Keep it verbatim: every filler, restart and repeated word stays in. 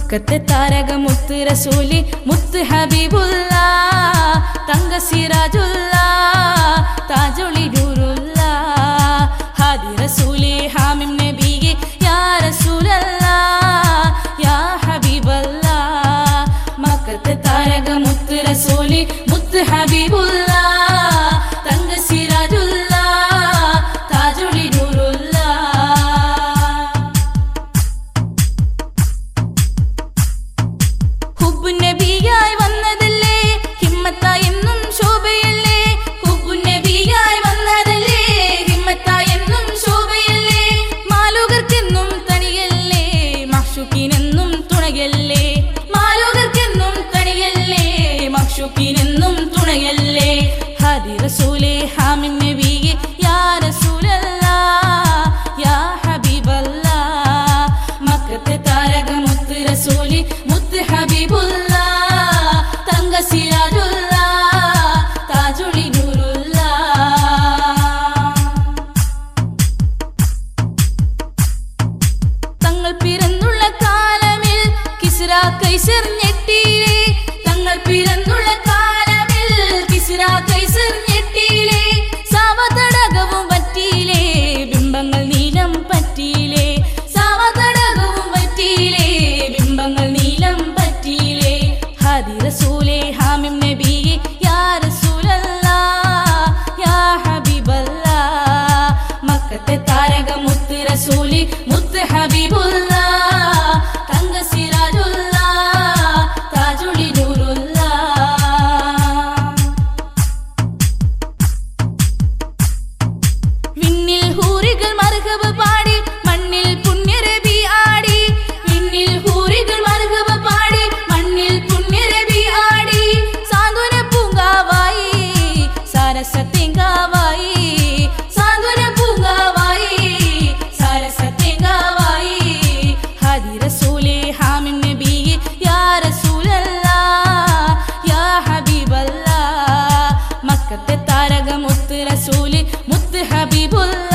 മക്കത്തെ താരക മുത്ത് റസൂലി മുത്ത് ഹബീബുല്ല തങ്ക സിറാജുല്ല താജുളി നൂറുല്ല ഹാദി റസൂലി ഹാമിം നബിയെ യാ റസൂലല്ല യാ ഹബീബല്ല മക്കത്തെ താരക മുത്ത് റസൂലി മുത്ത് ഹബീബുല്ല തങ്ക സിറാജുല്ല താജുളി നൂറുല്ല നബിയായി വന്നതല്ലേ ഹിമ്മത്തായി എന്നും ശോഭയല്ലേ ഹുബ്ബു നബിയായി വന്നതല്ലേ ഹിമ്മത്തായി എന്നും ശോഭയല്ലേ മാലോകർക്കെന്നും തണിയല്ലേ മഹ്ശൂഖിനെന്നും തുണയല്ലേ മാലോകർക്കെന്നും തണിയല്ലേ മഹ്ശൂഖിനെന്നും തുണയല്ലേ ഹാദി റസൂലേ ഹാമിം നബിയെ യാ റസൂലല്ലാ യാ ഹബീബല്ലാ മക്കത്തെ താരക മുത്ത് റസൂലി മുത്ത് ഹബീബുല്ല സിറാജുല്ല താജുളി നൂറുല്ല തങ്ങൾ പിറന്നുള്ള കാലമിൽ കിസ്റ കൈസർ ഞെട്ടിയിലേ തങ്ങൾ പിറന്നുള്ള കാലമിൽ കിസ്റ കൈസർ ഞെട്ടിയിലേ സാവതടകവും പറ്റിയിലേ ബിംബങ്ങൾ നീലം പറ്റിയിലേ സാവതടകവും പറ്റിയിലേ ബിംബങ്ങൾ നീലം പറ്റിയിലേ ഹാദി റസൂലേ ഹാമിം നബിയെ യാ റസൂലല്ലാ യാ ഹബീബല്ലാ മക്കത്തെ താരക മുത്ത് റസൂലി മുത്ത് ഹബീബുല്ല തങ്ക സിറാജുല്ല താജുളി നൂറുല്ല വിണ്ണിൽ ഹൂറികൾ മർഹബ പാടി മണ്ണിൽ പുണ്യരബി ആടി വിണ്ണിൽ ഹൂറികൾ മർഹബ പാടി മണ്ണിൽ പുണ്യരബി ആടി സാന്ത്വന പൂങ്കാവായി സാരസത്തേങ്കാവായി സാന്ത്വന പൂങ്കാവായി സാരസത്തേങ്കാവായി ഹാദി റസൂലേ ഹാമിം നബിയെ യാ റസൂലല്ലാ യാ ഹബീബല്ലാ മക്കത്തെ താരക മുത്ത് റസൂലി മുത്ത് ഹബീബുല്ല